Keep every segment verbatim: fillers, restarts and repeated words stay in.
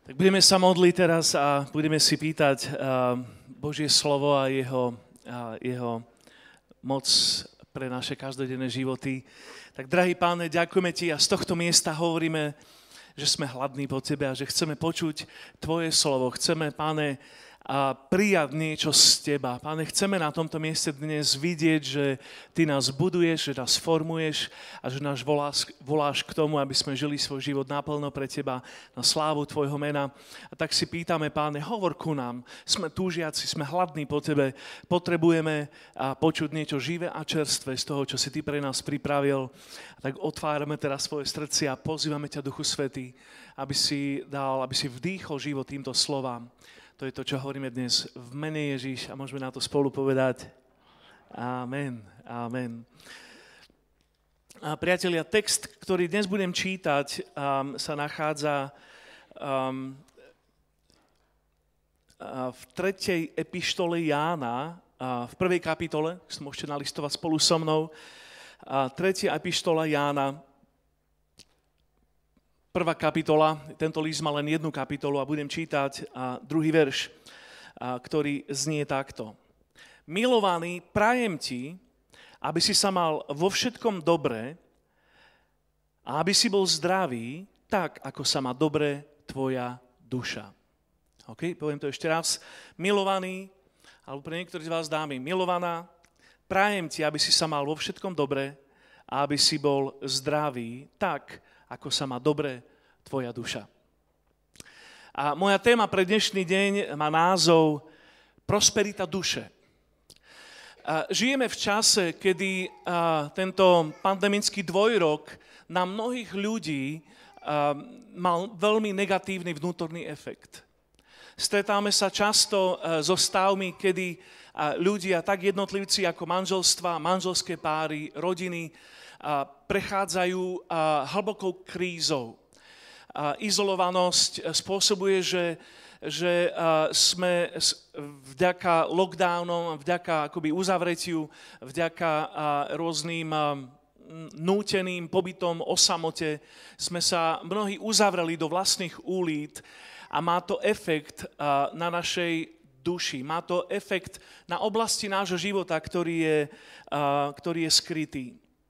Tak budeme sa modliť teraz a budeme si pýtať Božie slovo a jeho, a jeho moc pre naše každodenné životy. Tak, drahý Páne, ďakujeme Ti a z tohto miesta hovoríme, že sme hladní po Tebe a že chceme počuť Tvoje slovo. Chceme, Páne, a prijať niečo z Teba. Páne, chceme na tomto mieste dnes vidieť, že Ty nás buduješ, že nás formuješ a že nás voláš, voláš k tomu, aby sme žili svoj život naplno pre Teba, na slávu Tvojho mena. A tak si pýtame, Páne, hovor ku nám. Sme túžiaci, sme hladní po Tebe, potrebujeme počuť niečo živé a čerstvé z toho, čo si Ty pre nás pripravil. A tak otvárame teraz svoje srdcia a pozývame ťa, Duchu Svätý, aby si dal, aby si vdýchol život týmto slovám. To je to, čo hovoríme dnes v mene Ježiš a môžeme na to spolu povedať Amen, amen. A priatelia, text, ktorý dnes budem čítať, um, sa nachádza um, v tretej epištole Jána, uh, v prvej kapitole, si môžete nalistovať spolu so mnou, uh, tretia epištola Jána, prvá kapitola, tento list má len jednu kapitolu a budem čítať a druhý verš, a, ktorý znie takto. Milovaný, prajem ti, aby si sa mal vo všetkom dobre a aby si bol zdravý, tak, ako sa má dobre tvoja duša. OK, poviem to ešte raz. Milovaný, alebo pre niektorých z vás dámy, milovaná, prajem ti, aby si sa mal vo všetkom dobre a aby si bol zdravý, tak, ako sa má dobre tvoja duša. A moja téma pre dnešný deň má názov Prosperita duše. A žijeme v čase, kedy a, tento pandemický dvojrok na mnohých ľudí a, mal veľmi negatívny vnútorný efekt. Stretáme sa často a, so stavmi, kedy a, ľudia, tak jednotlivci ako manželstva, manželské páry, rodiny, a prechádzajú a, hlbokou krízou. A izolovanosť spôsobuje, že, že a, sme vďaka lockdownom, vďaka akoby uzavretiu, vďaka a, rôznym a, núteným pobytom o samote, sme sa mnohí uzavreli do vlastných úlít a má to efekt a, na našej duši. Má to efekt na oblasti nášho života, ktorý je, a, ktorý je skrytý.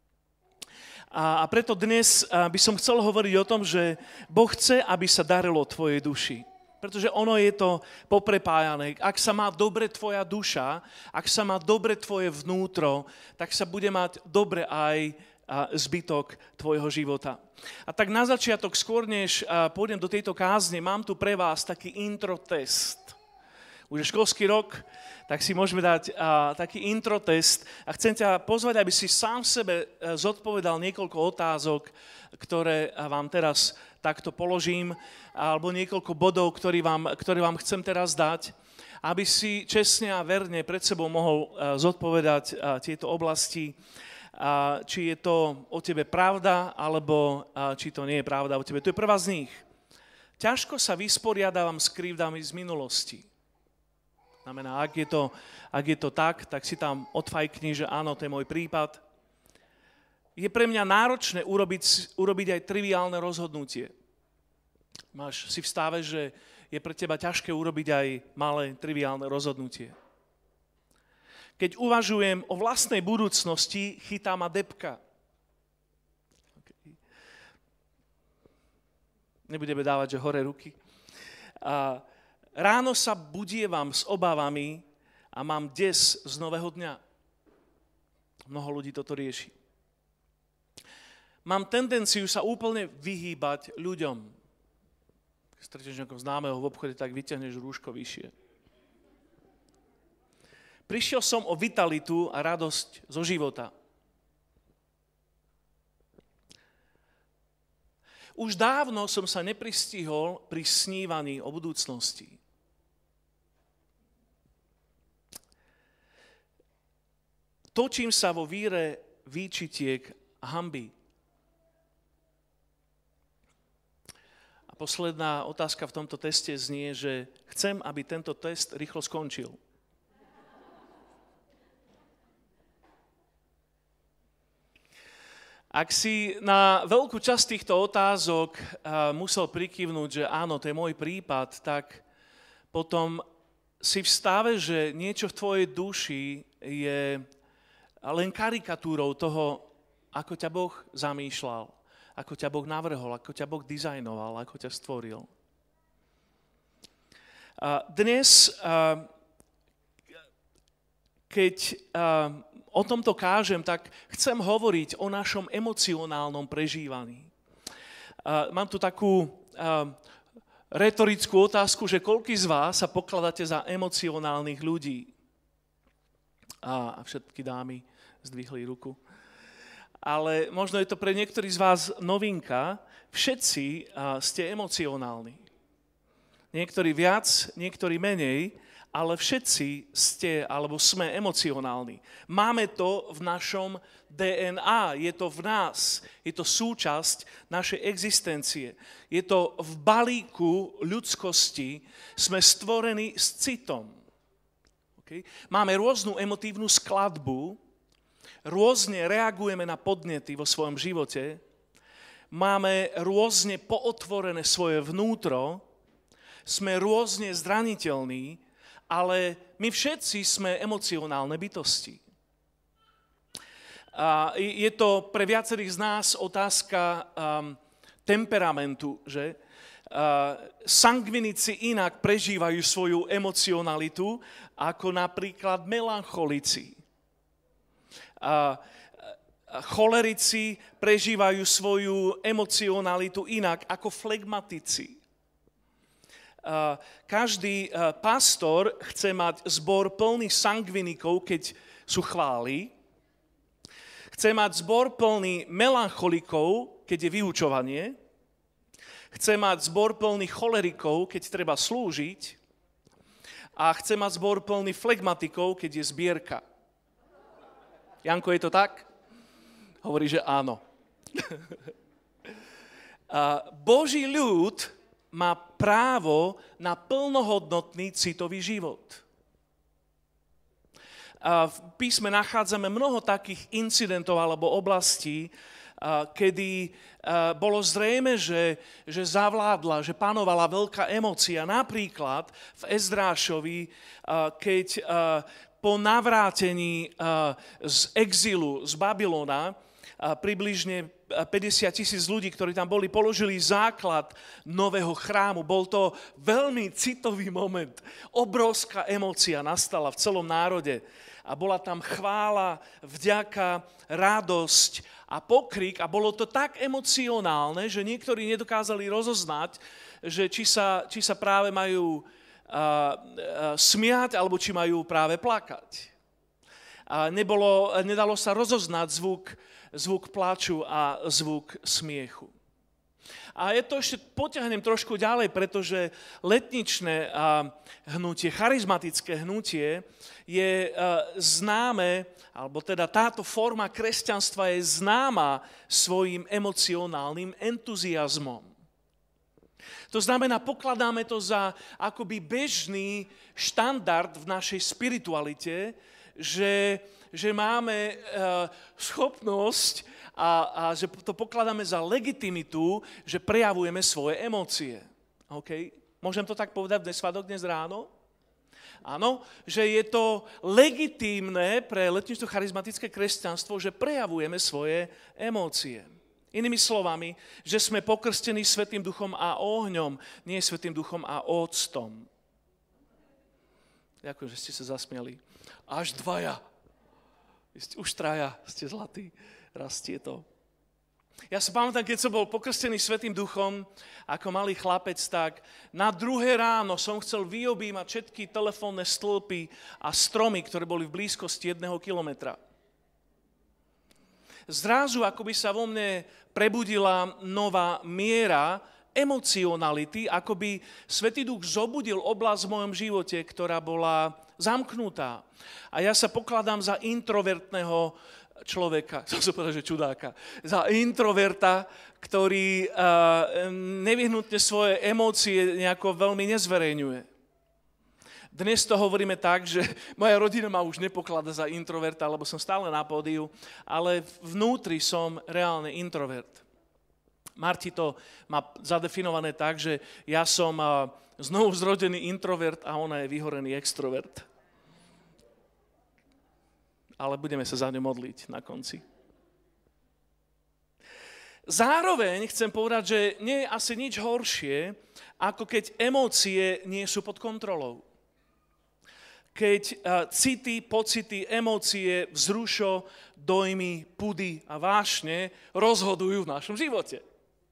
A preto dnes by som chcel hovoriť o tom, že Boh chce, aby sa darilo tvojej duši. Pretože ono je to poprepájané. Ak sa má dobre tvoja duša, ak sa má dobre tvoje vnútro, tak sa bude mať dobre aj zbytok tvojho života. A tak na začiatok, skôr než pôjdem do tejto kázne, mám tu pre vás taký intro test. Už je školský rok, tak si môžeme dať a, taký intro test a chcem ťa pozvať, aby si sám sebe zodpovedal niekoľko otázok, ktoré vám teraz takto položím, alebo niekoľko bodov, ktoré vám, ktoré vám chcem teraz dať, aby si čestne a verne pred sebou mohol zodpovedať a, tieto oblasti, a, či je to o tebe pravda, alebo a, či to nie je pravda o tebe. To je prvá z nich. Ťažko sa vysporiadávam s krivdami z minulosti. Znamená, ak je, to, ak je to tak, tak si tam odfajkni, že áno, to je môj prípad. Je pre mňa náročné urobiť, urobiť aj triviálne rozhodnutie. Máš si v stave, že je pre teba ťažké urobiť aj malé triviálne rozhodnutie. Keď uvažujem o vlastnej budúcnosti, chytá ma depka. Okay. Nebudeme dávať, že hore ruky. A ráno sa budievam s obavami a mám des z nového dňa. Mnoho ľudí toto rieši. Mám tendenciu sa úplne vyhýbať ľuďom. Keď stretneš nejakého známeho v obchode, tak vyťahneš rúško vyššie. Prišiel som o vitalitu a radosť zo života. Už dávno som sa nepristihol pri snívaní o budúcnosti. Točím sa vo víre výčitiek a hanby. A posledná otázka v tomto teste znie, že chcem, aby tento test rýchlo skončil. Ak si na veľkú časť týchto otázok musel prikývnuť, že áno, to je môj prípad, tak potom si v stave, že niečo v tvojej duši je len karikatúrou toho, ako ťa Boh zamýšľal, ako ťa Boh navrhol, ako ťa Boh dizajnoval, ako ťa stvoril. Dnes, keď o tomto kážem, tak chcem hovoriť o našom emocionálnom prežívaní. Mám tu takú retorickú otázku, že koľký z vás sa pokladáte za emocionálnych ľudí? A všetky dámy zdvihli ruku. Ale možno je to pre niektorých z vás novinka. Všetci ste emocionálni. Niektorí viac, niektorí menej, ale všetci ste, alebo sme emocionálni. Máme to v našom dé en á, je to v nás, je to súčasť našej existencie. Je to v balíku ľudskosti, sme stvorení s citom. Okay? Máme rôznu emotívnu skladbu, rôzne reagujeme na podnety vo svojom živote, máme rôzne pootvorené svoje vnútro, sme rôzne zraniteľní, ale my všetci sme emocionálne bytosti. A je to pre viacerých z nás otázka um, temperamentu, že? Uh, sangvinici inak prežívajú svoju emocionalitu ako napríklad melancholici. Uh, cholerici prežívajú svoju emocionalitu inak ako flegmatici. Uh, každý uh, pastor chce mať zbor plný sangvinikov, keď sú chvály. Chce mať zbor plný melancholikov, keď je vyučovanie. Chce mať zbor plný cholerikov, keď treba slúžiť. A chce mať zbor plný flegmatikov, keď je zbierka. Janko, je to tak? Hovorí, že áno. uh, Boží ľud má právo na plnohodnotný citový život. A v písme nachádzame mnoho takých incidentov alebo oblastí, kedy bolo zrejme, že, že zavládla, že panovala veľká emócia. Napríklad v Ezdrášovi, keď po navrátení z exilu z Babylona približne päťdesiat tisíc ľudí, ktorí tam boli, položili základ nového chrámu. Bol to veľmi citový moment. Obrovská emócia nastala v celom národe. A bola tam chvála, vďaka, radosť a pokrik. A bolo to tak emocionálne, že niektorí nedokázali rozoznať, že či sa, či sa práve majú uh, uh, smiať, alebo či majú práve plakať. A nebolo, nedalo sa rozoznať zvuk zvuk plaču a zvuk smiechu. A je to ešte, potiahnem trošku ďalej, pretože letničné hnutie, charizmatické hnutie je známe, alebo teda táto forma kresťanstva je známa svojim emocionálnym entuziasmom. To znamená, pokladáme to za akoby bežný štandard v našej spiritualite, že že máme uh, schopnosť a, a že to pokladáme za legitimitu, že prejavujeme svoje emócie. Okay? Môžem to tak povedať dnes svadok, dnes ráno? Áno, že je to legitímne pre letnično charizmatické kresťanstvo, že prejavujeme svoje emócie. Inými slovami, že sme pokrstení Svätým Duchom a ohňom, nie Svätým Duchom a octom. Ďakujem, že ste sa zasmiali. Až dvaja. Už traja ste zlatí, rastie to. Ja sa pamätám, keď som bol pokrstený Svätým Duchom ako malý chlapec, tak na druhé ráno som chcel vyobímať všetky telefónne stĺpy a stromy, ktoré boli v blízkosti jedného kilometra. Zrazu, ako by sa vo mne prebudila nová miera emocionality, ako by Svätý Duch zobudil oblasť v mojom živote, ktorá bola zamknutá. A ja sa pokladám za introvertného človeka, chcem sa povedať, že čudáka, za introverta, ktorý uh, nevyhnutne svoje emócie nejako veľmi nezverejňuje. Dnes to hovoríme tak, že moja rodina ma už nepokladá za introverta, lebo som stále na pódiu, ale vnútri som reálne introvert. Marti to má zadefinované tak, že ja som znovu zrodený introvert a ona je vyhorený extrovert. Ale budeme sa za ňu modliť na konci. Zároveň chcem povedať, že nie je asi nič horšie, ako keď emócie nie sú pod kontrolou. Keď city, pocity, emócie, vzrušo, dojmy, pudy a vášne rozhodujú v našom živote.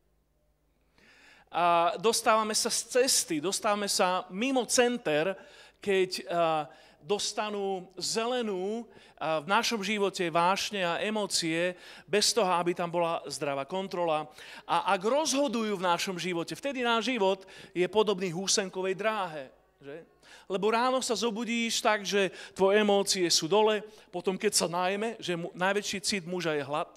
A dostávame sa z cesty, dostávame sa mimo center, keď dostanú zelenú v našom živote vášne a emócie, bez toho, aby tam bola zdravá kontrola. A ak rozhodujú v našom živote, vtedy náš život je podobný húsenkovej dráhe. Že? Lebo ráno sa zobudíš tak, že tvoje emócie sú dole, potom keď sa najme, že mu, najväčší cit muža je hlad.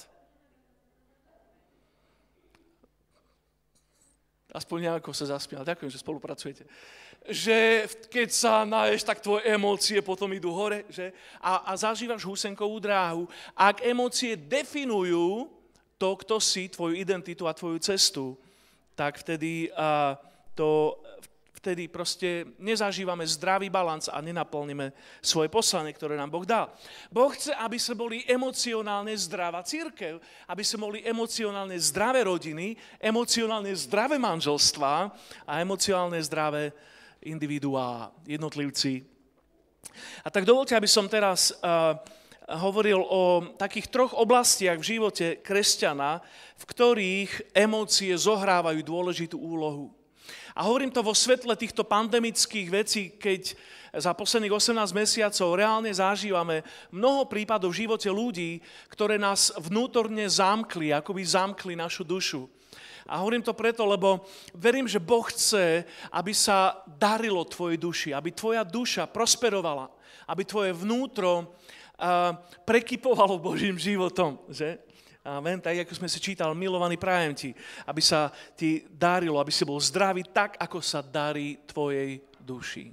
Aspoň nejako sa zasmial. Ďakujem, že spolupracujete. Že keď sa naješ, tak tvoje emócie potom idú hore, že? A, a zažívaš húsenkovú dráhu. Ak emócie definujú to, kto si, tvoju identitu a tvoju cestu, tak vtedy, a, to, vtedy proste nezažívame zdravý balans a nenaplníme svoje poslanie, ktoré nám Boh dal. Boh chce, aby sme boli emocionálne zdravá cirkev, aby sme boli emocionálne zdravé rodiny, emocionálne zdravé manželstvá a emocionálne zdravé individuá, jednotlivci. A tak dovoľte, aby som teraz uh, hovoril o takých troch oblastiach v živote kresťana, v ktorých emócie zohrávajú dôležitú úlohu. A hovorím to vo svetle týchto pandemických vecí, keď za posledných osemnásť mesiacov reálne zažívame mnoho prípadov v živote ľudí, ktoré nás vnútorne zamkli, akoby zamkli našu dušu. A hovorím to preto, lebo verím, že Boh chce, aby sa darilo tvojej duši, aby tvoja duša prosperovala, aby tvoje vnútro uh, prekypovalo Božím životom. Že? Amen, tak ako sme si čítali, milovaní prajem ti, aby sa ti darilo, aby si bol zdravý tak, ako sa darí tvojej duši.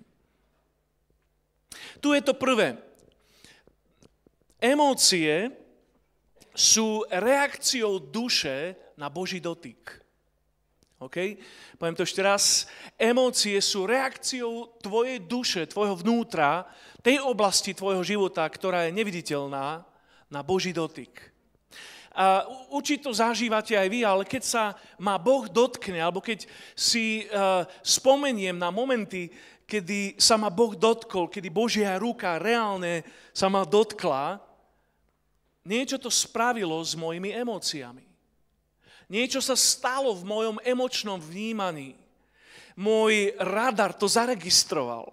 Tu je to prvé. Emócie sú reakciou duše na Boží dotyk. OK? Poviem to ešte raz. Emócie sú reakciou tvojej duše, tvojho vnútra, tej oblasti tvojho života, ktorá je neviditeľná, na Boží dotyk. A určite to zažívate aj vy, ale keď sa ma Boh dotkne, alebo keď si uh, spomeniem na momenty, kedy sa ma Boh dotkol, kedy Božia ruka reálne sa ma dotkla, niečo to spravilo s mojimi emóciami. Niečo sa stalo v mojom emočnom vnímaní. Môj radar to zaregistroval.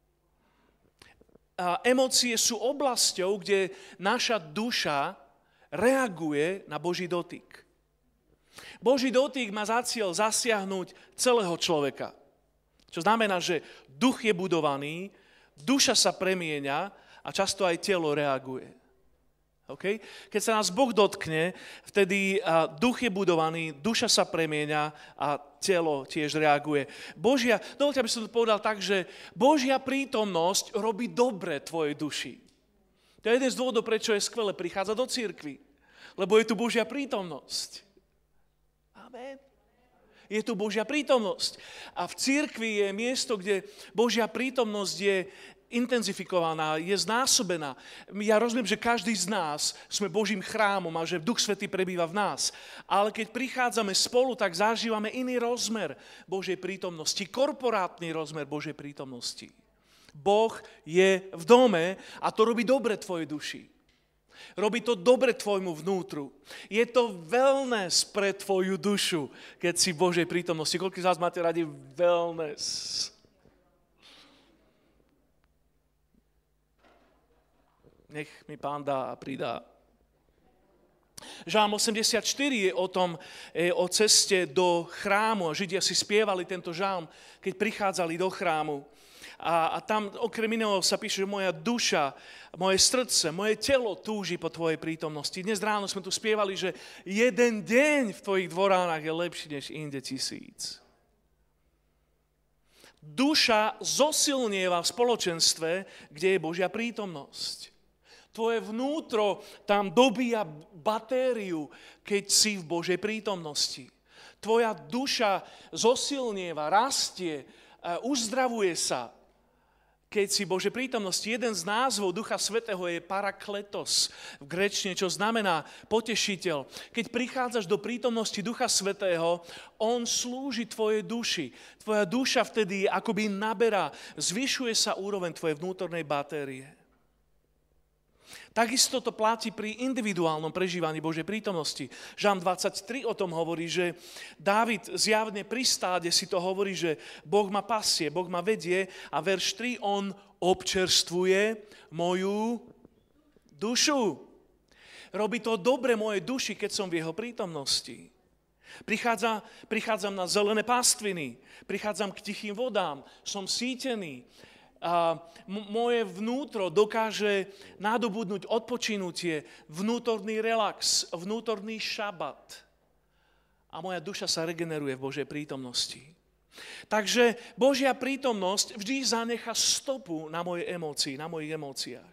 A emócie sú oblasťou, kde naša duša reaguje na Boží dotyk. Boží dotyk má za cieľ zasiahnuť celého človeka. Čo znamená, že duch je budovaný, duša sa premieňa a často aj telo reaguje. Okay? Keď sa nás Boh dotkne, vtedy duch je budovaný, duša sa premieňa a telo tiež reaguje. Božia, dovoľte, aby som to povedal tak, že Božia prítomnosť robí dobre tvojej duši. To je jeden z dôvodov, prečo je skvelé prichádzať do cirkvi. Lebo je tu Božia prítomnosť. Amen. Je tu Božia prítomnosť. A v cirkvi je miesto, kde Božia prítomnosť je intenzifikovaná, je znásobená. Ja rozumiem, že každý z nás sme Božím chrámom a že Duch Svätý prebýva v nás. Ale keď prichádzame spolu, tak zažívame iný rozmer Božej prítomnosti, korporátny rozmer Božej prítomnosti. Boh je v dome a to robí dobre tvojej duši. Robí to dobre tvojmu vnútru. Je to wellness pre tvoju dušu, keď si v Božej prítomnosti. Koľko z vás máte radi wellness? Nech mi Pán dá a pridá. Žalm osemdesiatštyri je o tom, je o ceste do chrámu a Židia si spievali tento žalm, keď prichádzali do chrámu. A, a tam okrem iného sa píše, že moja duša, moje srdce, moje telo túži po tvojej prítomnosti. Dnes ráno sme tu spievali, že jeden deň v tvojich dvoránach je lepší než inde tisíc. Duša zosilnieva v spoločenstve, kde je Božia prítomnosť. Tvoje vnútro tam dobíja batériu, keď si v Božej prítomnosti. Tvoja duša zosilnieva, rastie, uzdravuje sa, keď si v Božej prítomnosti. Jeden z názvov Ducha Svätého je parakletos v gréčtine, čo znamená potešiteľ. Keď prichádzaš do prítomnosti Ducha Svätého, on slúži tvojej duši. Tvoja duša vtedy akoby naberá, zvyšuje sa úroveň tvojej vnútornej batérie. Takisto to platí pri individuálnom prežívaní Božej prítomnosti. Žalm dvadsaťtri o tom hovorí, že Dávid zjavne pri stáde si to hovorí, že Boh ma pasie, Boh ma vedie a verš tri, on občerstvuje moju dušu. Robí to dobre mojej duši, keď som v jeho prítomnosti. Prichádza, prichádzam na zelené pastviny, prichádzam k tichým vodám, som sítený. A m- moje vnútro dokáže nadobudnúť odpočinutie, vnútorný relax, vnútorný šabat. A moja duša sa regeneruje v Božej prítomnosti. Takže Božia prítomnosť vždy zanecha stopu na mojej emócii, na mojich emóciách.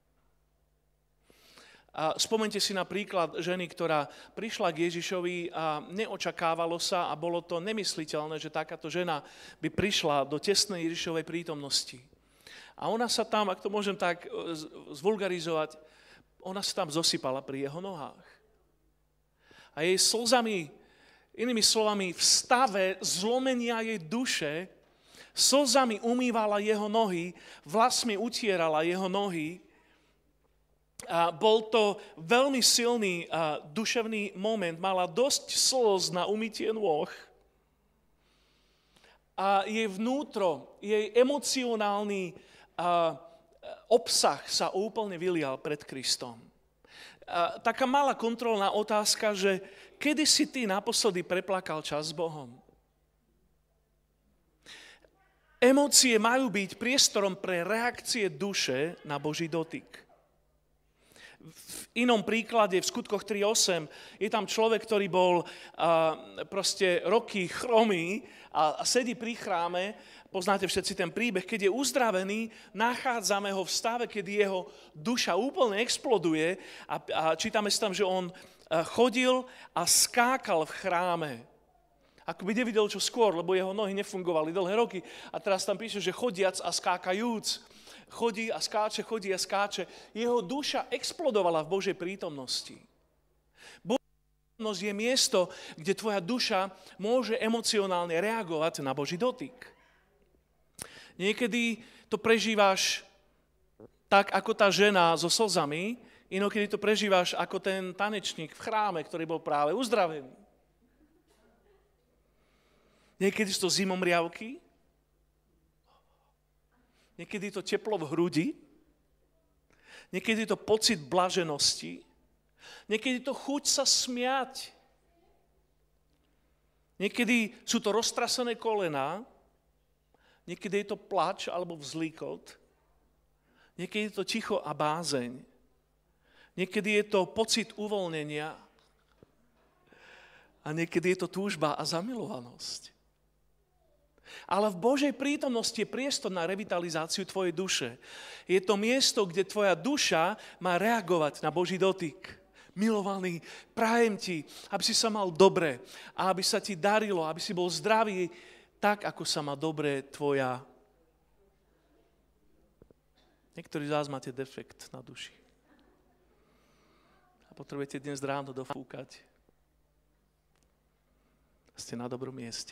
A spomente si na príklad ženy, ktorá prišla k Ježišovi a neočakávalo sa a bolo to nemysliteľné, že takáto žena by prišla do tesnej Ježišovej prítomnosti. A ona sa tam, ak to môžem tak zvulgarizovať, ona sa tam zosypala pri jeho nohách. A jej slzami, inými slovami, v stave zlomenia jej duše, slzami umývala jeho nohy, vlasmi utierala jeho nohy. A bol to veľmi silný a duševný moment. Mala dosť slz na umytie nôh. A jej vnútro, jej emocionálny a, obsah sa úplne vylial pred Kristom. A, taká malá kontrolná otázka, že kedy si ty naposledy preplakal čas s Bohom? Emócie majú byť priestorom pre reakcie duše na Boží dotyk. V inom príklade, v Skutkoch tri osem, je tam človek, ktorý bol uh, proste roky chromý a, a sedí pri chráme. Poznáte všetci ten príbeh. Keď je uzdravený, nachádzame ho v stave, kedy jeho duša úplne exploduje a, a čítame si tam, že on uh, chodil a skákal v chráme. Ako by nevidel čo skôr, lebo jeho nohy nefungovali dlhé roky. A teraz tam píše, že chodiac a skákajúc. Chodí a skáče, chodí a skáče. Jeho duša explodovala v Božej prítomnosti. Božia prítomnosť je miesto, kde tvoja duša môže emocionálne reagovať na Boží dotyk. Niekedy to prežívaš tak, ako tá žena so slzami, inokedy to prežívaš ako ten tanečník v chráme, ktorý bol práve uzdravený. Niekedy sú to zimomriavky, niekedy je to teplo v hrudi, niekedy je to pocit blaženosti, niekedy je to chuť sa smiať, niekedy sú to roztrasené kolená, niekedy je to plač alebo vzlíkot, niekedy je to ticho a bázeň, niekedy je to pocit uvoľnenia a niekedy je to túžba a zamilovanosť. Ale v Božej prítomnosti je priestor na revitalizáciu tvojej duše. Je to miesto, kde tvoja duša má reagovať na Boží dotyk. Milovaný, prajem ti, aby si sa mal dobre a aby sa ti darilo, aby si bol zdravý, tak, ako sa má dobre tvoja. Niektorí z vás máte defekt na duši. A potrebujete dnes ráno dofúkať. Ste na dobrom mieste.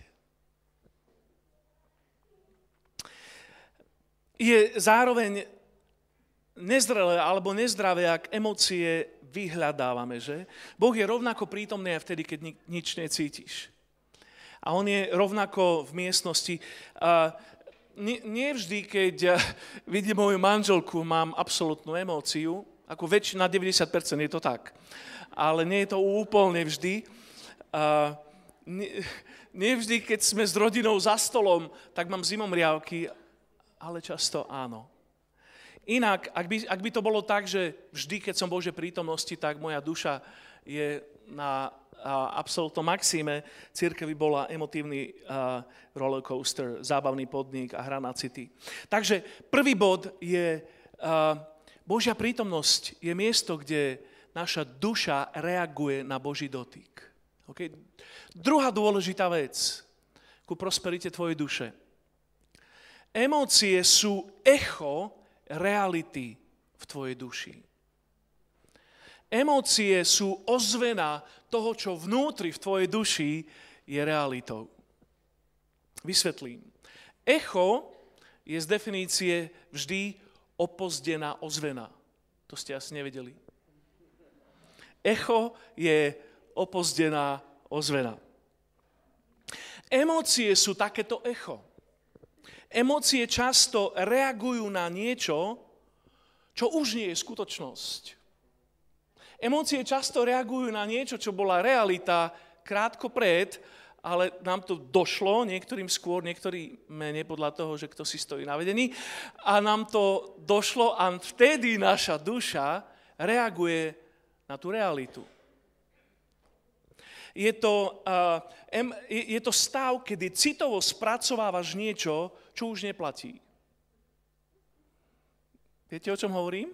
Je zároveň nezrelé alebo nezdravé, ak emócie vyhľadávame, že? Boh je rovnako prítomný aj vtedy, keď nič necítiš. A on je rovnako v miestnosti. A nie, nie vždy, keď vidím moju manželku, mám absolútnu emóciu, ako väčšina, deväťdesiat percent je to tak. Ale nie je to úplne vždy. A nie, nie vždy, keď sme s rodinou za stolom, tak mám zimomriavky, ale často áno. Inak, ak by, ak by to bolo tak, že vždy, keď som v Božej prítomnosti, tak moja duša je na a absolútnom maxime cirkvi bola emotívny uh, rollercoaster, zábavný podnik a hra na city. Takže prvý bod je, uh, Božia prítomnosť je miesto, kde naša duša reaguje na Boží dotyk. Okay? Druhá dôležitá vec ku prosperite tvojej duše. Emócie sú echo reality v tvojej duši. Emócie sú ozvena toho, čo vnútri v tvojej duši je realitou. Vysvetlím. Echo je z definície vždy opozdená ozvena. To ste asi nevedeli. Echo je opozdená ozvena. Emócie sú takéto echo. Emócie často reagujú na niečo, čo už nie je skutočnosť. Emócie často reagujú na niečo, čo bola realita krátko pred, ale nám to došlo, niektorým skôr, niektorým menej podľa toho, že kto si stojí na vedení, a nám to došlo a vtedy naša duša reaguje na tú realitu. Je to, uh, em, je, je to stav, kedy citovo spracovávaš niečo, čo už neplatí. Viete, o čom hovorím?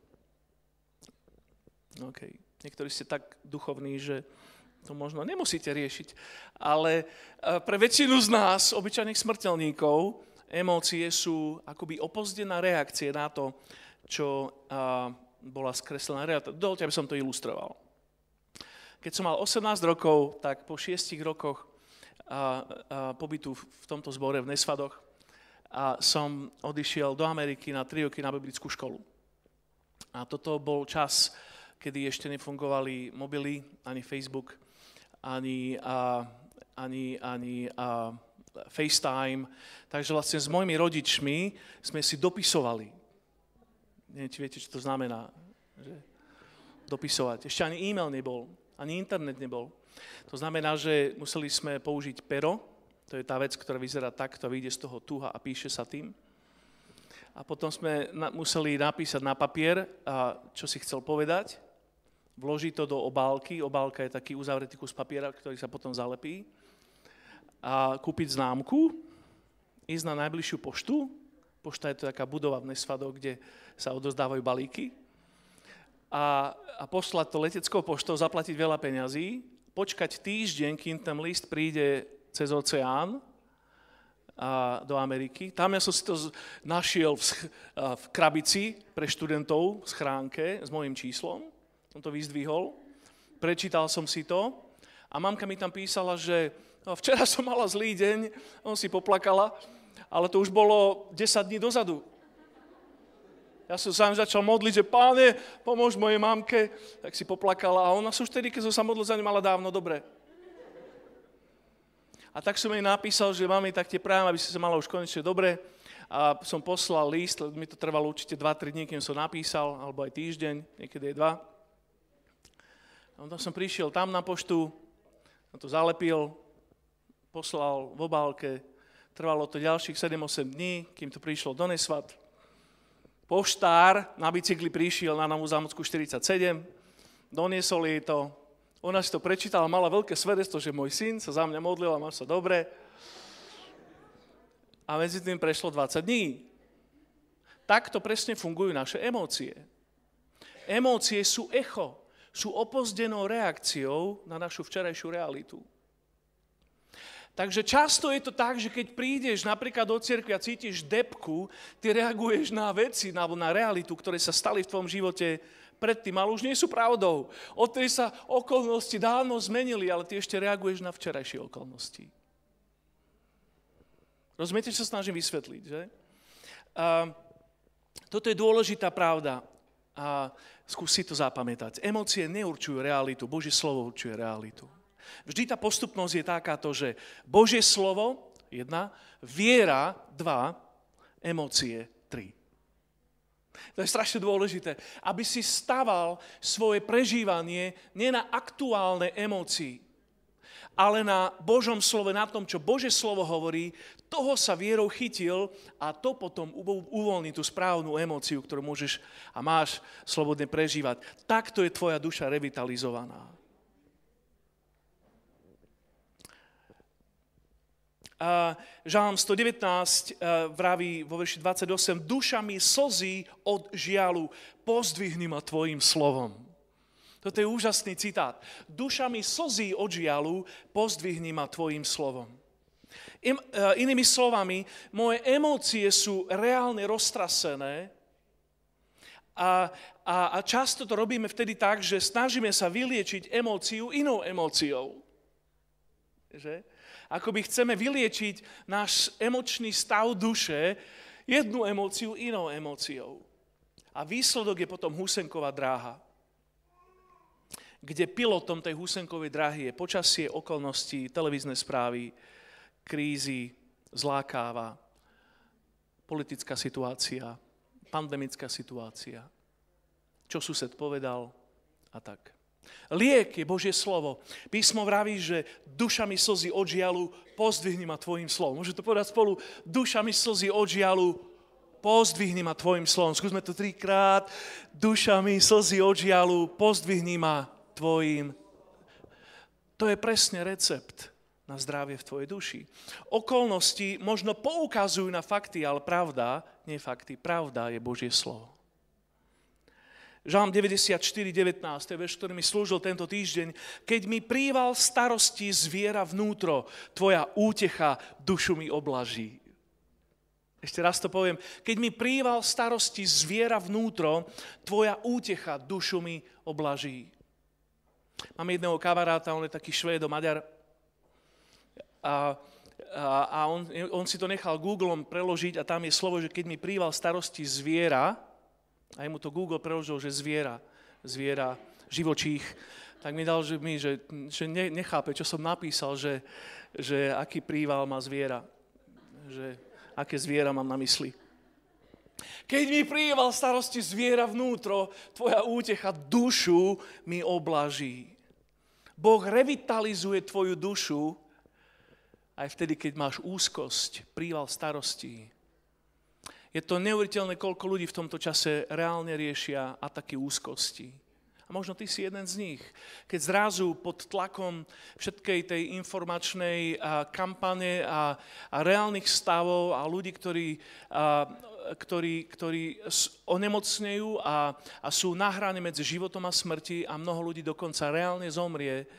OK. Niektorí ste tak duchovní, že to možno nemusíte riešiť. Ale uh, pre väčšinu z nás, obyčajných smrteľníkov, emócie sú akoby opozdená reakcie na to, čo uh, bola skreslená realita. Dovoľte, aby som to ilustroval. Keď som mal osemnásť rokov, tak po šiestich rokoch a, a pobytu v tomto zbore v Nesvadoch a som odišiel do Ameriky na tri roky na biblickú školu. A toto bol čas, kedy ešte nefungovali mobily, ani Facebook, ani, a, ani, ani a FaceTime. Takže vlastne s mojimi rodičmi sme si dopisovali. Neviem, či viete, čo to znamená. Že dopisovať. Ešte ani e-mail nebol. Ani internet nebol. To znamená, že museli sme použiť pero, to je tá vec, ktorá vyzerá tak, to vyjde z toho tuha a píše sa tým. A potom sme na, museli napísať na papier, a čo si chcel povedať, vložiť to do obálky, obálka je taký uzavretý kus papiera, ktorý sa potom zalepí, a kúpiť známku, ísť na najbližšiu poštu, pošta je to taká budova v Nesvado, kde sa odozdávajú balíky, A, a poslať to leteckou poštou, zaplatiť veľa peňazí, počkať týždeň, kým ten list príde cez oceán a do Ameriky. Tam ja som si to našiel v, v krabici pre študentov v schránke s mojím číslom. Som to vyzdvihol, prečítal som si to a mamka mi tam písala, že no, včera som mala zlý deň, on si poplakala, ale to už bolo desať dní dozadu. Ja som sa začal modliť, že Páne, pomôž mojej mamke, tak si poplakala a ona sa už vtedy, keď som sa modlil za ňu, mala dávno dobre. A tak som jej napísal, že mami, tak tie prajem, aby si sa mala už konečne dobre. A som poslal list, mi to trvalo určite dva tri dní, kým som napísal, alebo aj týždeň, niekedy aj dva. A potom som prišiel tam na poštu, som to zalepil, poslal v obálke, trvalo to ďalších sedem osem dní, kým to prišlo do Nesvad. Poštár na bicykli prišiel na Novú Zámocku štyridsaťsedem, doniesol jej to, ona si to prečítala, mala veľké svedectvo, že môj syn sa za mňa modlil a mal sa dobre. A medzi tým prešlo dvadsať dní. Takto presne fungujú naše emócie. Emócie sú echo, sú opozdenou reakciou na našu včerajšiu realitu. Takže často je to tak, že keď prídeš napríklad do cirkvi a cítiš depku, ty reaguješ na veci, alebo na realitu, ktoré sa stali v tvojom živote predtým, ale už nie sú pravdou. Odtedy sa okolnosti dávno zmenili, ale ty ešte reaguješ na včerajšie okolnosti. Rozumiete, čo sa snažím vysvetliť, že? A toto je dôležitá pravda a skús si to zapamätať. Emócie neurčujú realitu, Božie slovo určuje realitu. Vždy tá postupnosť je takáto, že Božie slovo, jedna, viera, dva, emócie, tri. To je strašne dôležité, aby si staval svoje prežívanie nie na aktuálne emócie, ale na Božom slove, na tom, čo Božie slovo hovorí, toho sa vierou chytil a to potom uvoľní tú správnu emóciu, ktorú môžeš a máš slobodne prežívať. Takto je tvoja duša revitalizovaná. Žalm sto devätnásť vraví vo verši dvadsaťosem, duša mi slzí od žialu, pozdvihni ma tvojim slovom. Toto je úžasný citát. Duša mi slzí od žialu, pozdvihni ma tvojim slovom. In, inými slovami, moje emócie sú reálne roztrasené a, a, a často to robíme vtedy tak, že snažíme sa vyliečiť emóciu inou emóciou. Že? Akoby chceme vyliečiť náš emočný stav duše jednu emóciu inou emóciou. A výsledok je potom husenková dráha, kde pilotom tej husenkovej dráhy je počasie, okolnosti, televízne správy, krízy, zlá káva, politická situácia, pandemická situácia, čo sused povedal a tak. Liek je Božie slovo. Písmo vraví, že duša mi slzí od žialu, pozdvihni ma tvojim slovom. Môžete to povedať spolu? Duša mi slzí od žialu, pozdvihni ma tvojim slovom. Skúsme to trikrát. Duša mi slzí od žialu, pozdvihni ma tvojim. To je presne recept na zdravie v tvojej duši. Okolnosti možno poukazujú na fakty, ale pravda, nie fakty, pravda je Božie slovo. Žalm deväťdesiatštyri devätnásť, to je verš, ktorý mi slúžil tento týždeň. Keď mi príval starosti zviera vnútro, tvoja útecha dušu mi oblaží. Ešte raz to poviem. Keď mi príval starosti zviera vnútro, tvoja útecha dušu mi oblaží. Mám jedného kamaráta, on je taký Švédo, Maďar. A, a, a on, on si to nechal Googlom preložiť a tam je slovo, že keď mi príval starosti zviera, a mu to Google preložil, že zviera, zviera, živočích, tak mi dal, že, mi, že, že ne, nechápe, čo som napísal, že, že aký príval má zviera, že aké zviera mám na mysli. Keď mi príval starosti zviera vnútro, tvoja útecha dušu mi oblaží. Boh revitalizuje tvoju dušu aj vtedy, keď máš úzkosť, príval starostí. Je to neuveriteľné, koľko ľudí v tomto čase reálne riešia ataky úzkosti. A možno ty si jeden z nich. Keď zrazu pod tlakom všetkej tej informačnej kampane a, a reálnych stavov a ľudí, ktorí, a, ktorí, ktorí onemocnejú a, a sú na hrane medzi životom a smrti a mnoho ľudí dokonca reálne zomrie,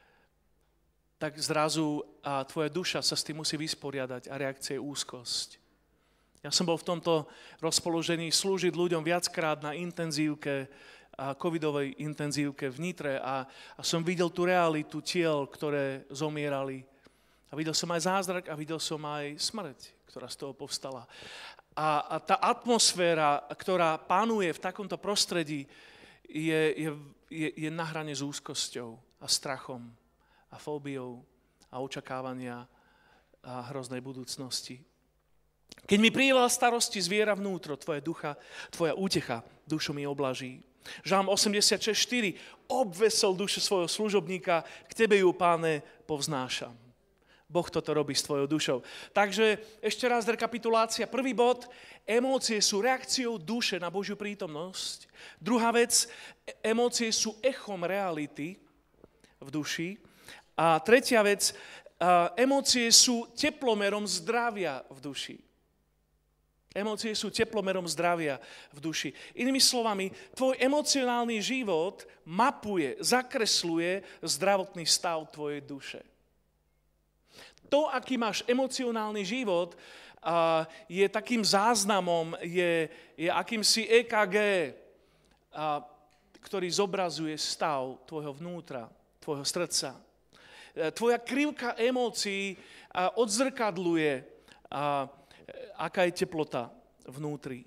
tak zrazu a tvoja duša sa s tým musí vysporiadať a reakcia je úzkosť. Ja som bol v tomto rozpoložení slúžiť ľuďom viackrát na intenzívke, covidovej intenzívke v Nitre a, a som videl tú realitu tiel, ktoré zomierali. A videl som aj zázrak a videl som aj smrť, ktorá z toho povstala. A, a tá atmosféra, ktorá panuje v takomto prostredí, je, je, je, je na hrane s úzkosťou a strachom a fóbiou a očakávania a hroznej budúcnosti. Keď mi príval starosti zviera vnútro, tvoja ducha, tvoja útecha, dušu mi oblaží. Žalm osemdesiatšesť štyri, obvesel dušu svojho služobníka, k tebe ju, Páne, povznášam. Boh toto robí s tvojou dušou. Takže ešte raz rekapitulácia. Prvý bod, emócie sú reakciou duše na Božiu prítomnosť. Druhá vec, emócie sú echom reality v duši. A tretia vec, emócie sú teplomerom zdravia v duši. Emócie sú teplomerom zdravia v duši. Inými slovami, tvoj emocionálny život mapuje, zakresluje zdravotný stav tvojej duše. To, aký máš emocionálny život, je takým záznamom, je, je akýmsi é ká gé, ktorý zobrazuje stav tvojho vnútra, tvojho srdca. Tvoja krivka emócií odzrkadluje, aká je teplota vnútri.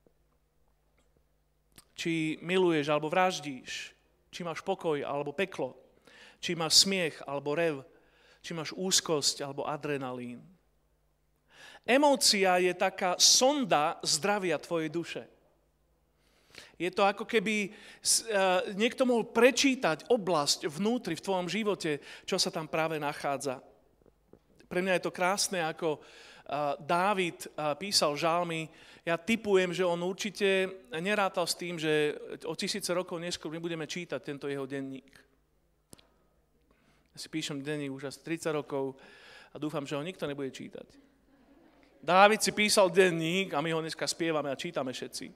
Či miluješ alebo vraždíš, či máš pokoj alebo peklo, či máš smiech alebo rev, či máš úzkosť alebo adrenalín. Emócia je taká sonda zdravia tvojej duše. Je to ako keby niekto mohol prečítať oblasť vnútri v tvojom živote, čo sa tam práve nachádza. Pre mňa je to krásne, ako Dávid písal žalmy. Ja tipujem, že on určite nerátal s tým, že o tisíce rokov neskôr my budeme čítať tento jeho denník. Ja si píšem denník už asi tridsať rokov A dúfam, že ho nikto nebude čítať. Dávid si písal denník a my ho dneska spievame a čítame všetci.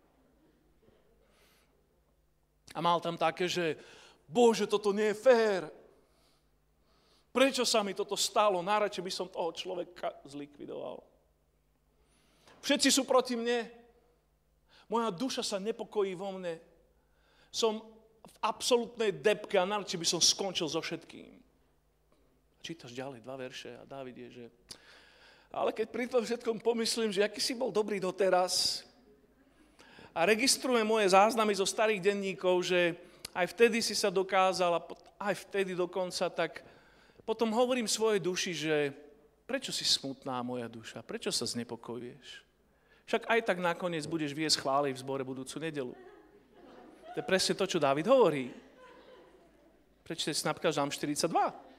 A mal tam také, že Bože, toto nie je fér. Prečo sa mi toto stalo? Najradšej by som toho človeka zlikvidoval. Všetci sú proti mne. Moja duša sa nepokojí vo mne. Som v absolútnej depke a najradšej by som skončil so všetkým. Čítaš ďalej dva verše a Dávid je, že ale keď pri tom všetkom pomyslím, že aký si bol dobrý doteraz a registrujem moje záznamy zo starých denníkov, že aj vtedy si sa dokázal a aj vtedy dokonca, tak potom hovorím svojej duši, že prečo si smutná moja duša, prečo sa znepokojuješ? Však aj tak nakoniec budeš viesť chvály v zbore budúcu nedelu. To je presne to, čo Dávid hovorí. Prečíte si napríklad Žalm štyridsaťdva.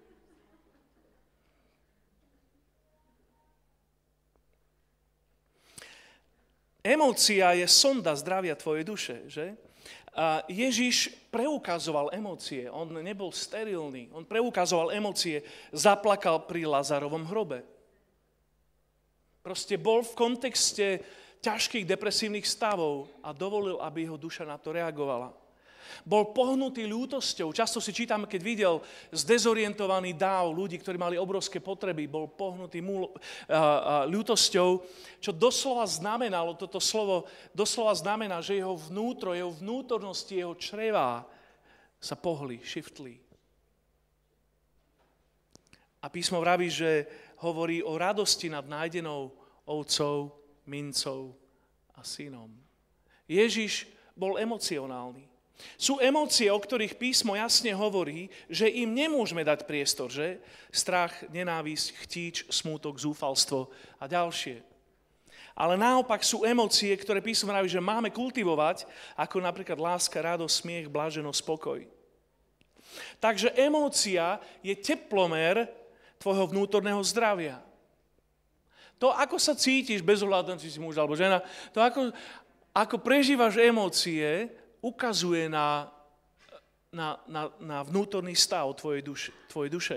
Emócia je sonda zdravia tvojej duše, že? A Ježiš preukazoval emócie, on nebol sterilný, on preukazoval emócie, zaplakal pri Lazarovom hrobe. Proste bol v kontexte ťažkých depresívnych stavov a dovolil, aby jeho duša na to reagovala. Bol pohnutý ľútosťou. Často si čítame, keď videl zdezorientovaný dáv ľudí, ktorí mali obrovské potreby, bol pohnutý múlo, a, a, ľútosťou, čo doslova znamenalo, toto slovo doslova znamená, že jeho vnútro, jeho vnútornosti, jeho črevá sa pohli, šiftli. A písmo vraví, že hovorí o radosti nad nájdenou ovcou, mincov a synom. Ježiš bol emocionálny. Sú emócie, o ktorých písmo jasne hovorí, že im nemôžeme dať priestor, že? Strach, nenávisť, chtíč, smútok, zúfalstvo a ďalšie. Ale naopak sú emócie, ktoré písmo hovorí, že máme kultivovať, ako napríklad láska, radosť, smiech, bláženosť, spokoj. Takže emócia je teplomer tvojho vnútorného zdravia. To, ako sa cítiš, bez ohľadu, či si muž alebo žena, to, ako, ako prežívaš emócie, ukazuje na, na, na, na vnútorný stav tvojej duše. Tvojej duše.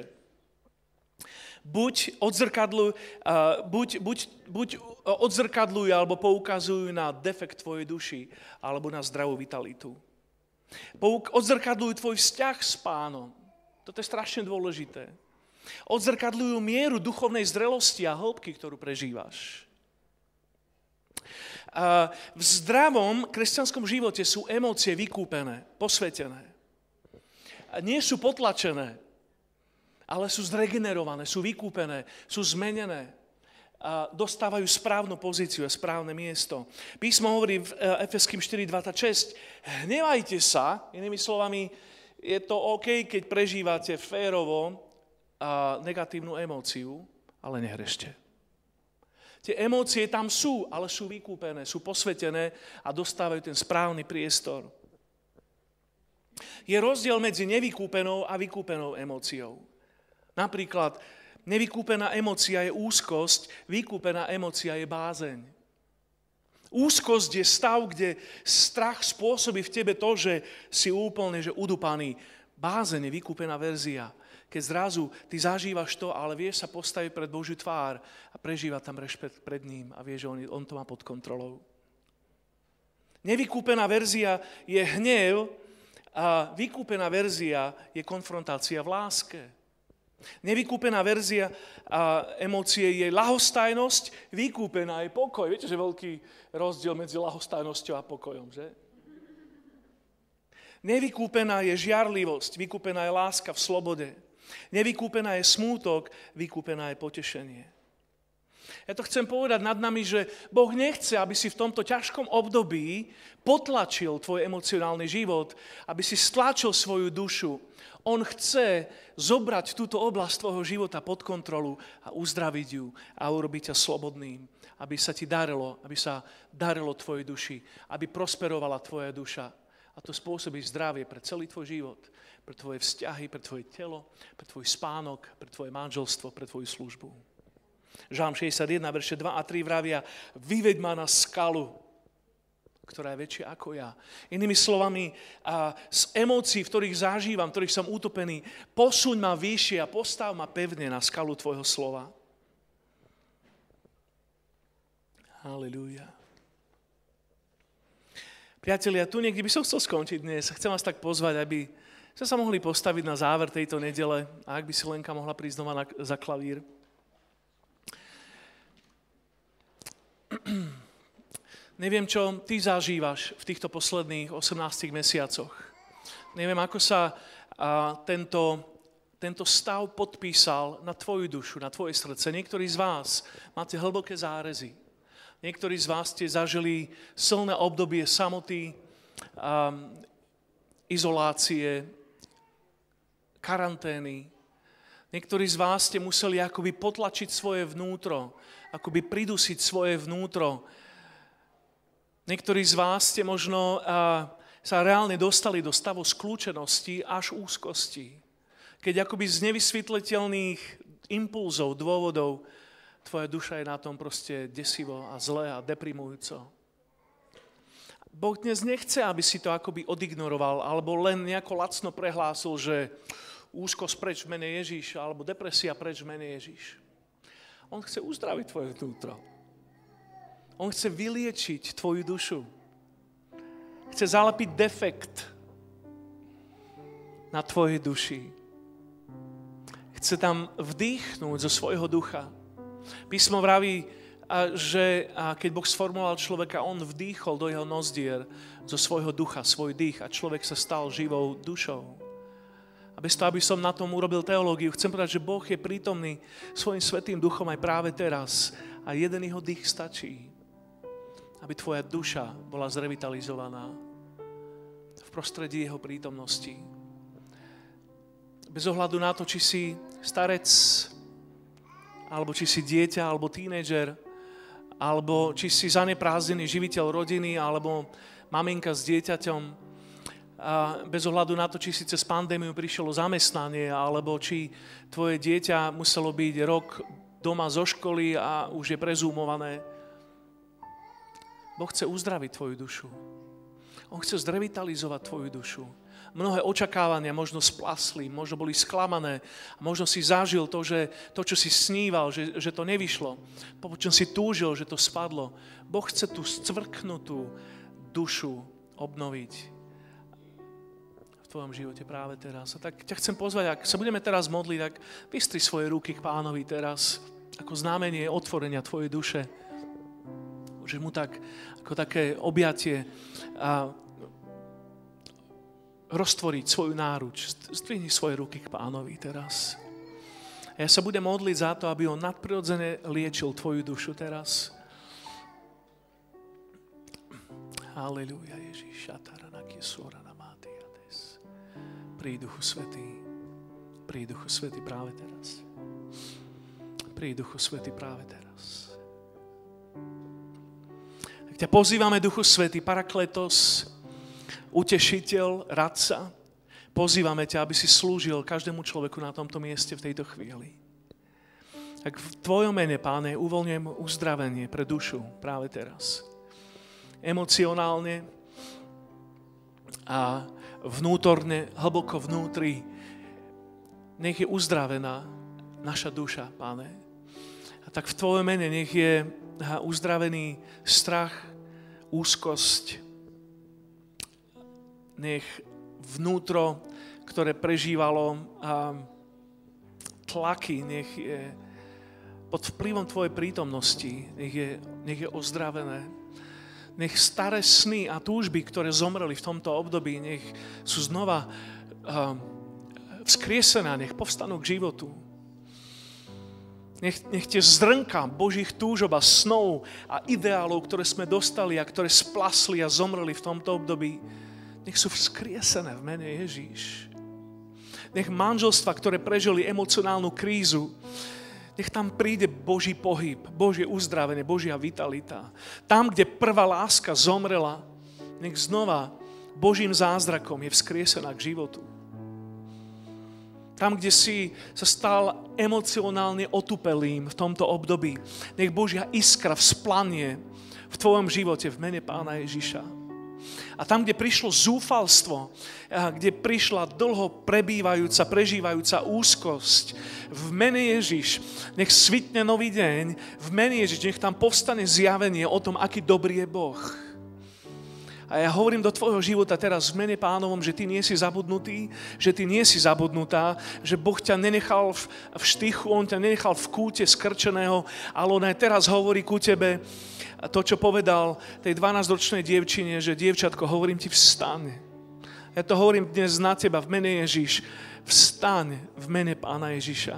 Buď, odzrkadľuj, uh, buď, buď, buď odzrkadľujú alebo poukazujú na defekt tvojej duši alebo na zdravú vitalitu. Pouk- odzrkadľujú tvoj vzťah s Pánom. Toto je strašne dôležité. Odzrkadľujú mieru duchovnej zrelosti a hĺbky, ktorú prežívaš. V zdravom kresťanskom živote sú emócie vykúpené, posvetené. Nie sú potlačené, ale sú zregenerované, sú vykúpené, sú zmenené. Dostávajú správnu pozíciu a správne miesto. Písmo hovorí v Efeským štyri dvadsaťšesť, hnevajte sa, inými slovami, je to OK, keď prežívate férovo negatívnu emóciu, ale nehrešte. Tie emócie tam sú, ale sú vykúpené, sú posvetené a dostávajú ten správny priestor. Je rozdiel medzi nevykúpenou a vykúpenou emóciou. Napríklad, nevykúpená emócia je úzkosť, vykúpená emócia je bázeň. Úzkosť je stav, kde strach spôsobí v tebe to, že si úplne že udupaný. Bázeň je vykúpená verzia. Keď zrazu ty zažívaš to, ale vieš sa postaviť pred Božiu tvár a prežívať tam rešpekt pred ním a vieš, že on, on to má pod kontrolou. Nevykúpená verzia je hnev a vykúpená verzia je konfrontácia v láske. Nevykúpená verzia a emócie je ľahostajnosť, vykúpená je pokoj. Viete, že veľký rozdiel medzi ľahostajnosťou a pokojom, že? Nevykúpená je žiarlivosť, vykúpená je láska v slobode. Nevykúpená je smútok, vykúpená je potešenie. Ja to chcem povedať nad nami, že Boh nechce, aby si v tomto ťažkom období potlačil tvoj emocionálny život, aby si stlačil svoju dušu. On chce zobrať túto oblasť tvojho života pod kontrolu a uzdraviť ju a urobiť ťa slobodným, aby sa ti darilo, aby sa darilo tvojej duši, aby prosperovala tvoja duša. A to spôsobí zdravie pre celý tvoj život, pre tvoje vzťahy, pre tvoje telo, pre tvoj spánok, pre tvoje manželstvo, pre tvoju službu. Žalm šesťdesiatjeden, verše dva a tri vravia, vyveď ma na skalu, ktorá je väčšia ako ja. Inými slovami, a z emócií, v ktorých zažívam, v ktorých som utopený, posuň ma vyššie a postav ma pevne na skalu tvojho slova. Halelúja. Priatelia, tu niekde by som chcel skončiť dnes. Chcem vás tak pozvať, aby ste sa mohli postaviť na záver tejto nedele a ak by si Lenka mohla prísť doma na, za klavír. Neviem, čo ty zažívaš v týchto posledných osemnástich mesiacoch. Neviem, ako sa a, tento, tento stav podpísal na tvoju dušu, na tvoje srdce. Niektorí z vás máte hlboké zárezy. Niektorí z vás ste zažili silné obdobie samoty, a, izolácie, karantény. Niektorí z vás ste museli akoby potlačiť svoje vnútro, akoby pridusiť svoje vnútro. Niektorí z vás ste možno uh, sa reálne dostali do stavu skľúčenosti až úzkosti. Keď akoby z nevysvetliteľných impulzov, dôvodov, tvoja duša je na tom proste desivo a zle a deprimujúco. Boh dnes nechce, aby si to akoby odignoroval, alebo len nejako lacno prehlásil, že úzkosť preč v mene Ježiš, alebo depresia preč v mene Ježiš. On chce uzdraviť tvoje vnútro. On chce vyliečiť tvoju dušu. Chce zalepiť defekt na tvojej duši. Chce tam vdýchnuť zo svojho ducha. Písmo vraví, že keď Boh sformoval človeka, on vdýchol do jeho nozdier zo svojho ducha, svoj dých a človek sa stal živou dušou. A bez toho, aby som na tom urobil teológiu, chcem povedať, že Boh je prítomný svojim svätým duchom aj práve teraz a jeden jeho dých stačí, aby tvoja duša bola zrevitalizovaná v prostredí jeho prítomnosti. Bez ohľadu na to, či si starec, alebo či si dieťa, alebo tínedžer, alebo či si zaneprázdnený živiteľ rodiny, alebo maminka s dieťaťom, a bez ohľadu na to, či si cez pandémiu prišlo zamestnanie, alebo či tvoje dieťa muselo byť rok doma zo školy a už je prezúmované. Boh chce uzdraviť tvoju dušu. On chce zrevitalizovať tvoju dušu. Mnohé očakávania možno splasli, možno boli sklamané, možno si zažil to, že to, čo si sníval, že, že to nevyšlo, po čom si túžil, že to spadlo. Boh chce tú scvrknutú dušu obnoviť v tvojom živote práve teraz. A tak ťa chcem pozvať, ak sa budeme teraz modliť, tak vystri svoje ruky k Pánovi teraz, ako znamenie otvorenia tvojej duše. Že mu tak, ako také objatie a roztvoriť svoju náruč. Zdvihni svoje ruky k Pánovi teraz. A ja sa budem modliť za to, aby on nadprirodzene liečil tvoju dušu teraz. Halelúja, Ježiš. Príď, Duchu Svätý. Príď, Duchu Svätý, práve teraz. Príď, Duchu Svätý, práve teraz. Ťa pozývame, Duchu Svätý, Parakletos, Utešiteľ, Radca. Pozývame ťa, aby si slúžil každému človeku na tomto mieste v tejto chvíli. Tak v tvojom mene, Páne, uvoľňujem uzdravenie pre dušu práve teraz. Emocionálne a vnútorne, hlboko vnútri, nech je uzdravená naša duša, Páne. A tak v tvojom mene nech je uzdravený strach, úzkosť, nech vnútro, ktoré prežívalo tlaky, nech je pod vplyvom tvojej prítomnosti, nech je, nech je ozdravené. Nech staré sny a túžby, ktoré zomreli v tomto období, nech sú znova vzkriesené, nech povstanú k životu. Nech, nech tie zrnka Božích túžob a snov a ideálov, ktoré sme dostali a ktoré splasli a zomreli v tomto období, nech sú vzkriesené v mene Ježíš. Nech manželstva, ktoré prežili emocionálnu krízu, nech tam príde Boží pohyb, Božie uzdravenie, Božia vitalita. Tam, kde prvá láska zomrela, nech znova Božím zázrakom je vzkriesená k životu. Tam, kde si sa stal emocionálne otupelým v tomto období, nech Božia iskra vzplanie v v tvojom živote v mene Pána Ježiša. A tam, kde prišlo zúfalstvo, kde prišla dlho prebývajúca, prežívajúca úzkosť, v mene Ježiš, nech svitne nový deň, v mene Ježiš, nech tam povstane zjavenie o tom, aký dobrý je Boh. A ja hovorím do tvojho života teraz v mene Pánovom, že ty nie si zabudnutý, že ty nie si zabudnutá, že Boh ťa nenechal v, v štychu, on ťa nenechal v kúte skrčeného, ale on aj teraz hovorí ku tebe to, čo povedal tej dvanásťročnej dievčine, že dievčatko, hovorím ti, vstaň. Ja to hovorím dnes na teba v mene Ježiš. Vstaň v mene Pána Ježiša.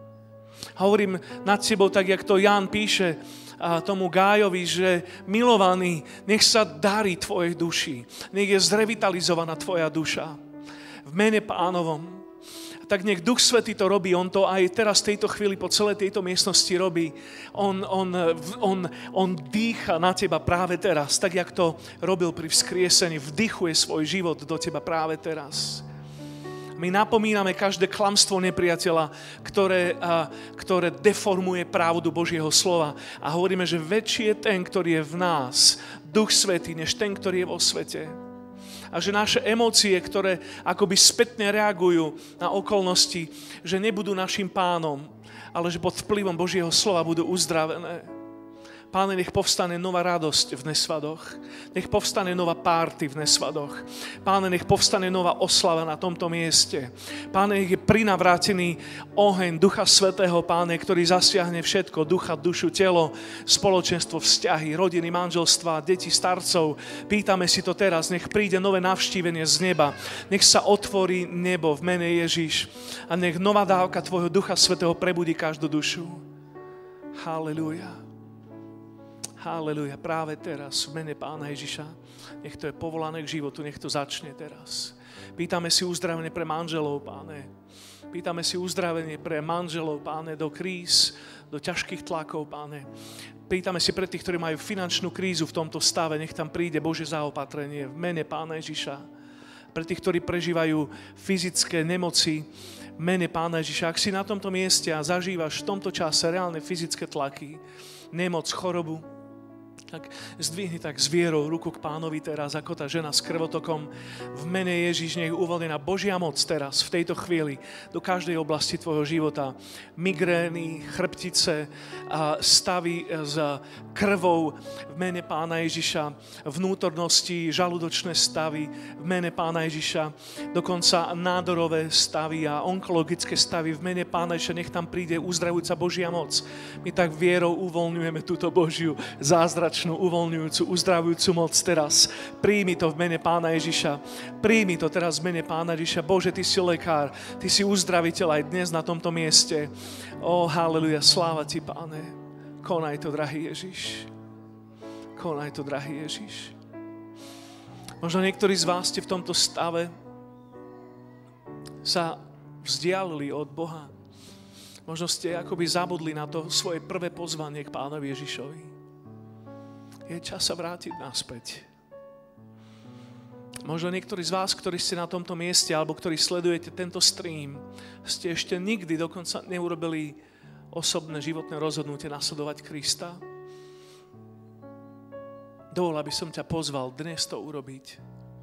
Hovorím nad tebou tak, jak to Ján píše a tomu Gájovi, že milovaný, nech sa darí tvojej duši. Nech je zrevitalizovaná tvoja duša. V mene Pánovom. Tak nech Duch Svätý to robí. On to aj teraz v tejto chvíli po celej tejto miestnosti robí. On, on, on, on dýcha na teba práve teraz. Tak, jak to robil pri vzkriesení. Vdychuje svoj život do teba práve teraz. My napomíname každé klamstvo nepriateľa, ktoré, a, ktoré deformuje pravdu Božieho slova. A hovoríme, že väčší je ten, ktorý je v nás, Duch Svätý, než ten, ktorý je vo svete. A že naše emócie, ktoré akoby spätne reagujú na okolnosti, že nebudú našim pánom, ale že pod vplyvom Božieho slova budú uzdravené. Páne, nech povstane nová radosť v Nesvadoch. Nech povstane nová párty v Nesvadoch. Páne, nech povstane nová oslava na tomto mieste. Páne, nech je prinavrátený oheň Ducha Svätého, Páne, ktorý zasiahne všetko, ducha, dušu, telo, spoločenstvo, vzťahy, rodiny, manželstva, deti, starcov. Pýtame si to teraz, nech príde nové navštívenie z neba. Nech sa otvorí nebo v mene Ježiš a nech nová dávka tvojho Ducha Svätého prebudí každú dušu. Halelúja. Halelúja, práve teraz v mene Pána Ježiša, nech to je povolané k životu, nech to začne teraz. Pýtame si uzdravenie pre manželov, Páne. Pýtame si uzdravenie pre manželov, Páne, do kríz, do ťažkých tlakov, Páne. Pýtame si pre tých, ktorí majú finančnú krízu v tomto stave, nech tam príde Božie zaopatrenie v mene Pána Ježiša. Pre tých, ktorí prežívajú fyzické nemoci, v mene Pána Ježiša. Ak si na tomto mieste a zažívaš v tomto čase reálne fyzické tlaky, nemoc, chorobu, tak zdvihni tak s vierou ruku k Pánovi teraz, ako tá žena s krvotokom. V mene Ježiš, nech uvoľnená Božia moc teraz, v tejto chvíli, do každej oblasti tvojho života. Migrény, chrbtice, stavy s krvou v mene Pána Ježiša, vnútornosti, žalúdočné stavy v mene Pána Ježiša, dokonca nádorové stavy a onkologické stavy v mene Pána Ježiša, nech tam príde uzdravujúca Božia moc. My tak vierou uvoľňujeme túto Božiu zázračnú, uvoľňujúcu, uzdravujúcu moc teraz. Príjmi to v mene Pána Ježiša. Príjmi to teraz v mene Pána Ježiša. Bože, Ty si lekár, Ty si uzdraviteľ aj dnes na tomto mieste. Ó, haleluja, sláva Ti, Páne. Konaj to, drahý Ježiš. Konaj to, drahý Ježiš. Možno niektorí z vás ste v tomto stave sa vzdialili od Boha. Možno ste akoby zabudli na to svoje prvé pozvanie k Pánovi Ježišovi. Je čas sa vrátiť naspäť. Možno niektorí z vás, ktorí ste na tomto mieste alebo ktorí sledujete tento stream, ste ešte nikdy dokonca neurobili osobné životné rozhodnutie nasledovať Krista. Dovol, aby som ťa pozval dnes to urobiť.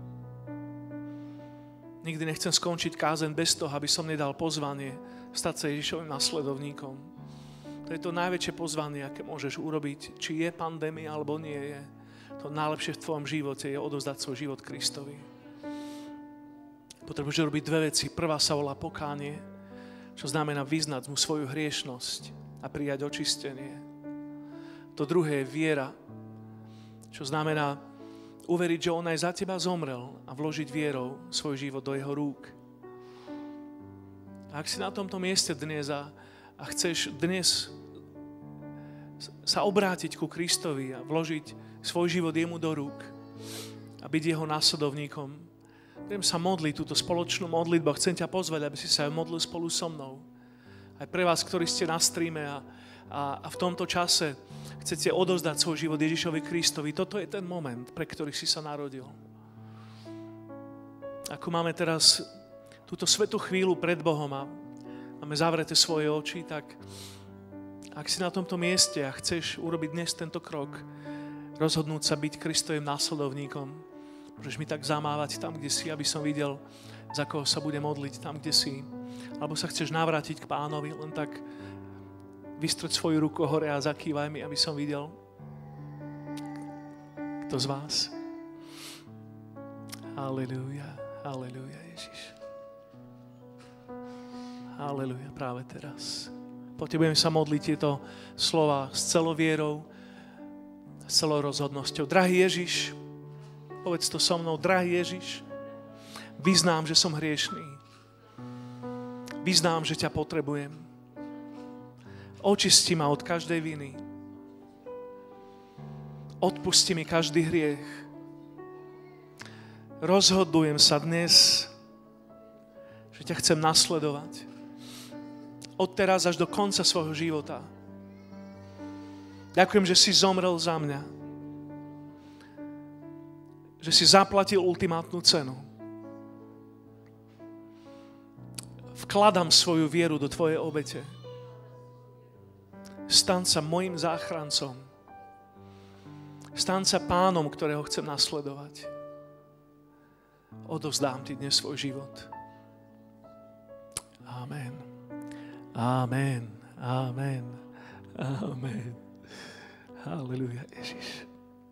Nikdy nechcem skončiť kázeň bez toho, aby som nedal pozvanie stať sa Ježišovým nasledovníkom. To je to najväčšie pozvanie, aké môžeš urobiť. Či je pandémia, alebo nie je. To najlepšie v tvojom živote je odovzdať svoj život Kristovi. Potrebuješ robiť dve veci. Prvá sa volá pokánie, čo znamená vyznať mu svoju hriešnosť a prijať očistenie. To druhé je viera, čo znamená uveriť, že on aj za teba zomrel a vložiť vierou svoj život do jeho rúk. A ak si na tomto mieste dnes a a chceš dnes sa obrátiť ku Kristovi a vložiť svoj život jemu do rúk a byť jeho následovníkom, budem sa modliť túto spoločnú modlitbu a chcem ťa pozvať, aby si sa modlil spolu so mnou. Aj pre vás, ktorí ste na streame a, a, a v tomto čase chcete odovzdať svoj život Ježišovi Kristovi, toto je ten moment, pre ktorý si sa narodil. Ako máme teraz túto svätú chvíľu pred Bohom a máme zavreté svoje oči, tak ak si na tomto mieste a chceš urobiť dnes tento krok, rozhodnúť sa byť Kristovým následovníkom. Môžeš mi tak zamávať tam, kde si, aby som videl, za koho sa bude modliť tam, kde si. Alebo sa chceš navrátiť k Pánovi, len tak vystrť svoju ruku hore a zakývaj mi, aby som videl, kto z vás. Halelúja, halelúja, Ježiš. Halelúja, práve teraz. Potrebujeme sa modliť tieto slova s celou vierou, s celou rozhodnosťou. Drahý Ježiš, povedz to so mnou, drahý Ježiš, vyznám, že som hriešný. Vyznám, že ťa potrebujem. Očisti ma od každej viny. Odpusti mi každý hriech. Rozhodujem sa dnes, že ťa chcem nasledovať. Od teraz až do konca svojho života. Ďakujem, že si zomrel za mňa. Že si zaplatil ultimátnu cenu. Vkladám svoju vieru do tvojej obete. Staň sa mojim záchrancom. Staň sa pánom, ktorého chcem nasledovať. Odovzdám ti dnes svoj život. Amen. Amen. Amen. Amen. Halleluja, Ježiš.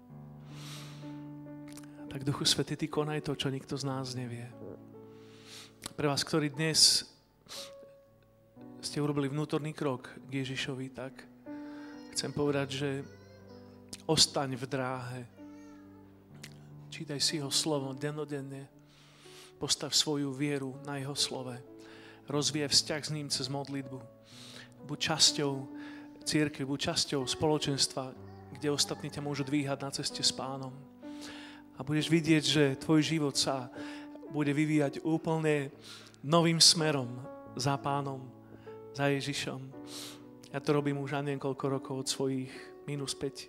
Tak Duchu Svätý, ty konaj to, čo nikto z nás nevie. Pre vás, ktorí dnes ste urobili vnútorný krok k Ježišovi, tak chcem povedať, že ostaň v dráhe. Čítaj si jeho slovo dennodenne. Postav svoju vieru na jeho slove. Rozvíjaj vzťah s ním cez modlitbu. Buď časťou cirkvi, buď časťou spoločenstva, kde ostatní ťa môžu dvíhať na ceste s Pánom. A budeš vidieť, že tvoj život sa bude vyvíjať úplne novým smerom za Pánom, za Ježišom. Ja to robím už aj niekoľko rokov od svojich minus päť.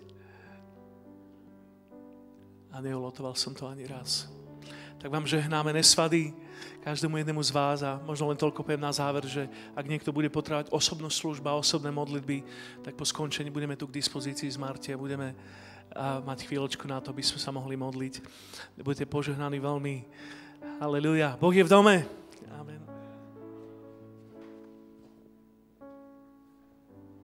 A neulotoval som to ani raz. Tak vám žehnáme nesvady každému jednému z vás a možno len toľko poviem na záver, že ak niekto bude potrebovať osobnú službu a osobné modlitby, tak po skončení budeme tu k dispozícii z Marti a budeme a mať chvíľočku na to, aby sme sa mohli modliť. Budete požehnaní veľmi. Halleluja. Boh je v dome.